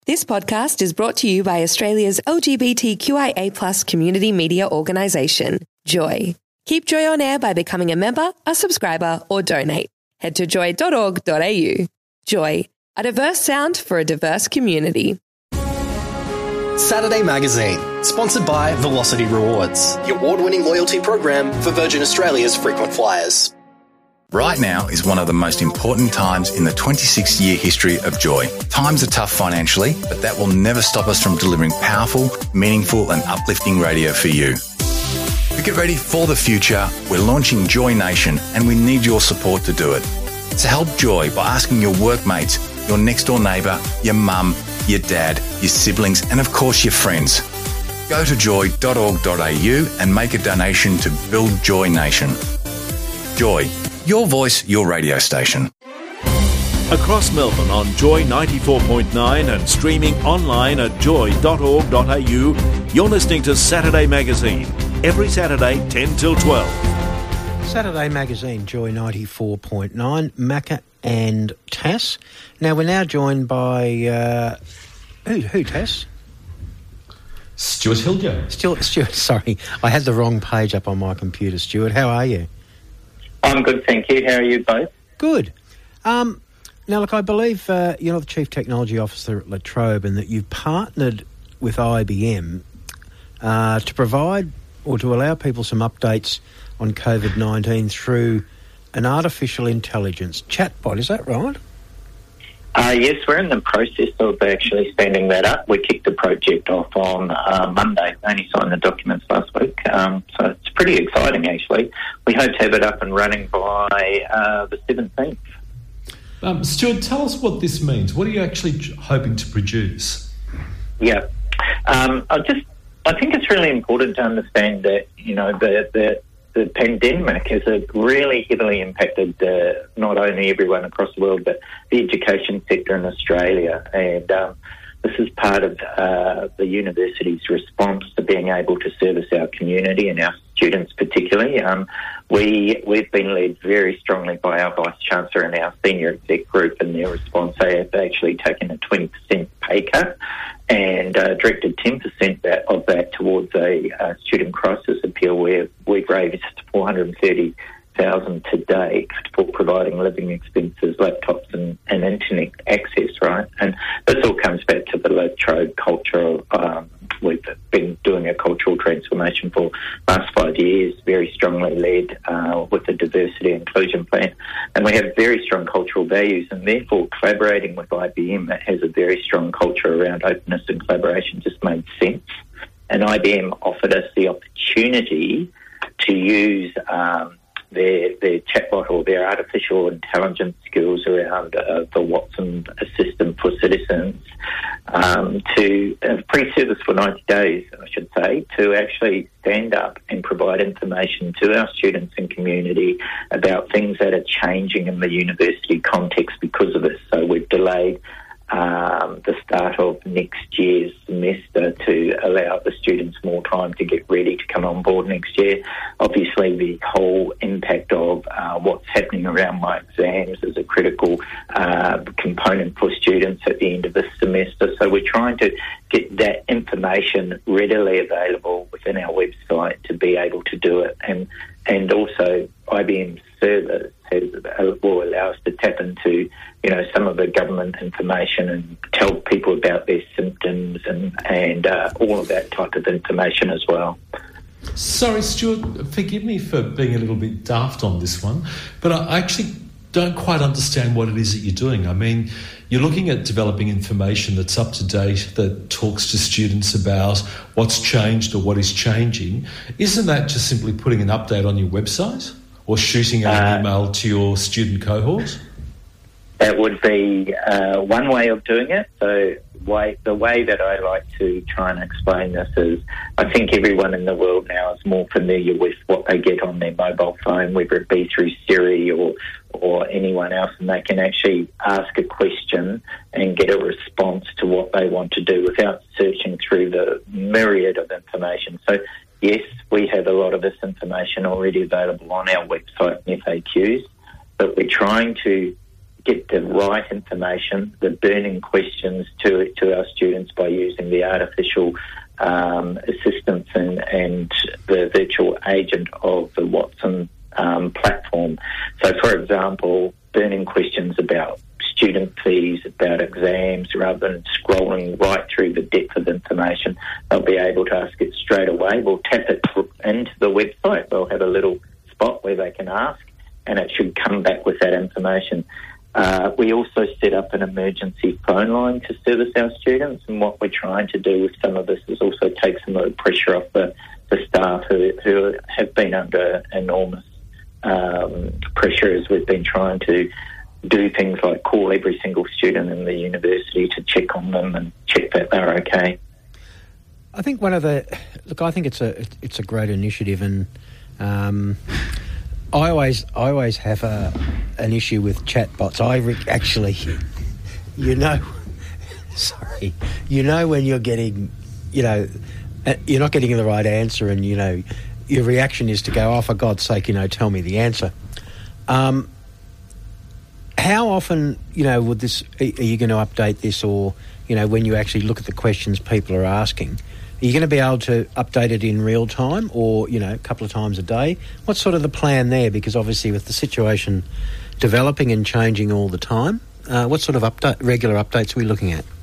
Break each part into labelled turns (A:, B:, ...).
A: This podcast is brought to you by Australia's LGBTQIA+ community media organisation, Joy. Keep Joy on air by becoming a member, a subscriber, or donate. Head to joy.org.au. Joy, a diverse sound for a diverse community.
B: Saturday Magazine, sponsored by Velocity Rewards, the award-winning loyalty program for Virgin Australia's frequent flyers.
C: Right now is one of the most important times in the 26-year history of Joy. Times are tough financially, but that will never stop us from delivering powerful, meaningful and uplifting radio for you. To get ready for the future, we're launching Joy Nation and we need your support to do it. So help Joy by asking your workmates, your next-door neighbour, your mum, your dad, your siblings and of course your friends. Go to joy.org.au and make a donation to build Joy Nation. Joy. Your voice, your radio station.
D: Across Melbourne on Joy 94.9 and streaming online at joy.org.au, you're listening to Saturday Magazine. Every Saturday, 10 till 12.
E: Saturday Magazine, Joy 94.9, Macca and Tass. Now, we're now joined by... Who, Tass?
F: Stuart Hillier.
E: Stuart, sorry. I had the wrong page up on my computer. Stuart, how are you?
G: I'm good, thank you. How are you both?
E: Good. Now, look, I believe you're the Chief Technology Officer at La Trobe and that you've partnered with IBM to provide or to allow people some updates on COVID-19 through an artificial intelligence chatbot. Is that right?
G: Yes, we're in the process of actually standing that up. We kicked the project off on Monday. We only signed the documents last week, so it's pretty exciting, actually. We hope to have it up and running by the 17th.
F: Stuart, tell us what this means. What are you actually hoping to produce?
G: Yeah. I think it's really important to understand that, the pandemic has really heavily impacted not only everyone across the world, but the education sector in Australia. And this is part of the university's response to being able to service our community and our students particularly. We've been led very strongly by our Vice-Chancellor and our senior exec group in their response. They have actually taken a 20% pay cut and directed 10% of that towards a student crisis appeal where we've raised $430,000 to date for providing living expenses, laptops and internet access, right? And this all comes back to the La Trobe culture. We've been doing a cultural transformation for the last 5 years, very strongly led with the diversity inclusion plan. And we have very strong cultural values, and therefore collaborating with IBM that has a very strong culture around openness and collaboration just made sense. And IBM offered us the opportunity to use their chatbot or their artificial intelligence skills around the Watson Assistant for Citizens to pre-service for 90 days, I should say, to actually stand up and provide information to our students and community about things that are changing in the university context because of this. So we've delayed the start of next year's semester to allow the students more time to get ready to come on board next year. Obviously, the whole impact of what's happening around my exams is a critical component for students at the end of this semester. So we're trying to get that information readily available within our website to be able to do it. And also IBM's service will allow us to tap into, some of the government information and tell people about their symptoms and all of that type of information as well.
F: Sorry, Stuart, forgive me for being a little bit daft on this one, but I actually don't quite understand what it is that you're doing. I mean, you're looking at developing information that's up to date, that talks to students about what's changed or what is changing. Isn't that just simply putting an update on your website or shooting out an email to your student cohort?
G: That would be one way of doing it. So the way that I like to try and explain this is I think everyone in the world now is more familiar with what they get on their mobile phone, whether it be through Siri or anyone else, and they can actually ask a question and get a response to what they want to do without searching through the myriad of information. So yes, we have a lot of this information already available on our website and FAQs, but we're trying to get the right information, the burning questions to our students by using the artificial assistance and the virtual agent of the Watson platform. So, for example, burning questions about student fees, about exams, rather than scrolling right through the depth of information, they'll be able to ask it straight away. We'll tap it into the website. They'll have a little spot where they can ask, and it should come back with that information. We also set up an emergency phone line to service our students, and what we're trying to do with some of this is also take some of the pressure off the staff who have been under enormous pressure as we've been trying to do things like call every single student in the university to check on them and check that they're okay.
E: I think I think it's a great initiative, and I always have an issue with chatbots. Actually, when you're getting, you're not getting the right answer, and your reaction is to go, "Oh, for God's sake, tell me the answer." How often, would this? Are you going to update this, or when you actually look at the questions people are asking? Are you going to be able to update it in real time, or a couple of times a day? What's sort of the plan there? Because obviously, with the situation developing and changing all the time, what sort of regular updates are we looking at?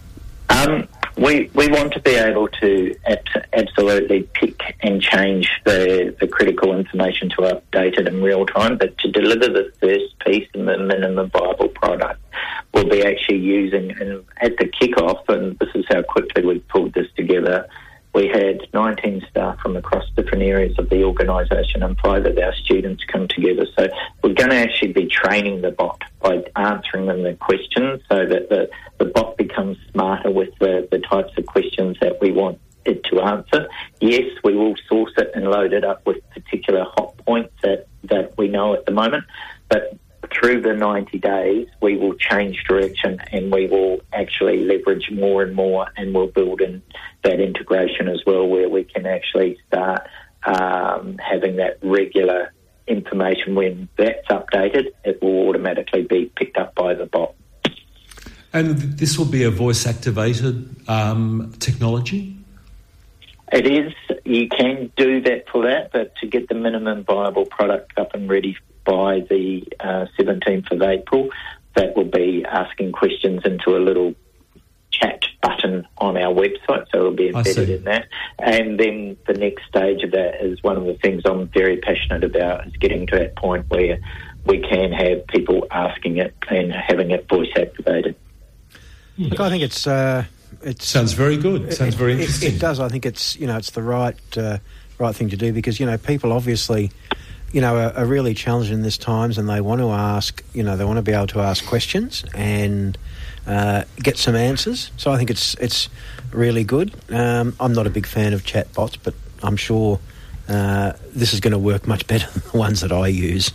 G: We want to be able to absolutely pick and change the critical information to update it in real time, but to deliver the first piece in the minimum viable product, we'll be actually using, and at the kick-off, and this is how quickly we've pulled this together, we had 19 staff from across different areas of the organisation and 5 of our students come together. So we're going to actually be training the bot by answering them the questions so that the bot becomes smarter with the types of questions that we want it to answer. Yes, we will source it and load it up with particular hot points that we know at the moment, but through the 90 days, we will change direction and we will actually leverage more and more, and we'll build in that integration as well, where we can actually start having that regular information. When that's updated, it will automatically be picked up by the bot.
F: And this will be a voice-activated technology?
G: It is. You can do that for that, but to get the minimum viable product up and ready by the 17th of April, that will be asking questions into a little chat button on our website, so it'll be embedded in that. And then the next stage of that is one of the things I'm very passionate about, is getting to that point where we can have people asking it and having it voice activated.
E: Look, I think it
F: sounds very good. It sounds very interesting.
E: It does. I think it's it's the right thing to do, because people obviously are really challenged in these times, and they want to ask, they want to be able to ask questions and get some answers. So I think it's really good. I'm not a big fan of chatbots, but I'm sure this is going to work much better than the ones that I use.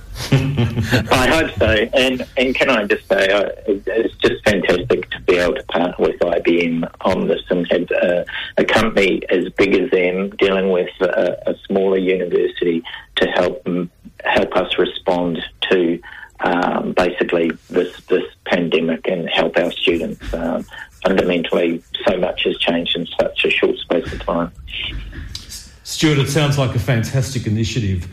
G: I hope so. And can I just say, it's just fantastic to be able to partner with IBM on this and have a company as big as them dealing with a smaller university to help us respond to basically this pandemic and help our students. Fundamentally, so much has changed in such a short space of time.
F: Stuart, it sounds like a fantastic initiative.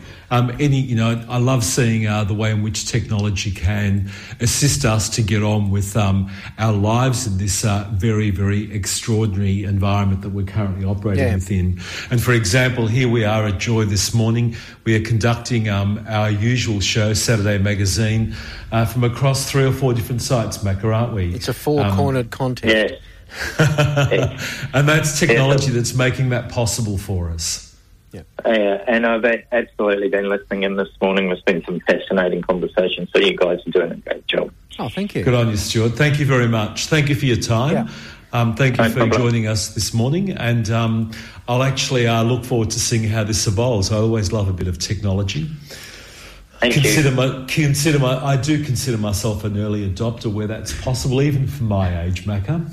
F: I love seeing the way in which technology can assist us to get on with our lives in this very, very extraordinary environment that we're currently operating within. And for example, here we are at Joy this morning. We are conducting our usual show, Saturday Magazine, from across 3 or 4 different sites, Macca, aren't we?
E: It's a four-cornered contest.
G: Yeah.
F: And that's technology that's making that possible for us.
G: And I've absolutely been listening in this morning. There's been some fascinating conversations, so you guys are doing a great job.
E: Oh, thank you.
F: Good on you, Stuart. Thank you very much. Thank you for your time. Yeah. Thank you for joining us this morning, and I'll actually look forward to seeing how this evolves. I always love a bit of technology. I do consider myself an early adopter where that's possible, even for my age, Macca.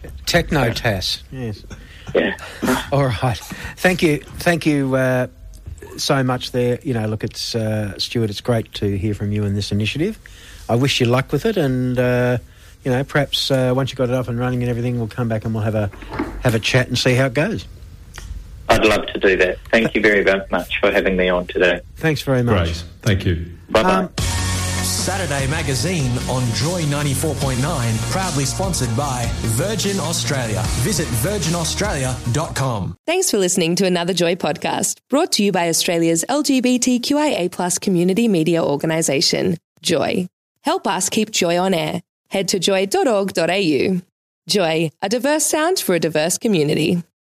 E: Techno-TAS, yes.
G: Yeah.
E: All right. Thank you, so much there. You know, look, it's Stuart, it's great to hear from you in this initiative. I wish you luck with it, and you know, perhaps once you've got it up and running and everything, we'll come back and we'll have a chat and see how it goes.
G: I'd love to do that. Thank you very much for having me on today.
E: Thanks very much.
F: Great. Thank you.
G: Bye-bye.
H: Saturday Magazine on Joy 94.9, proudly sponsored by Virgin Australia. Visit virginaustralia.com.
A: Thanks for listening to another Joy podcast, brought to you by Australia's LGBTQIA+ community media organisation, Joy. Help us keep Joy on air. Head to joy.org.au. Joy, a diverse sound for a diverse community.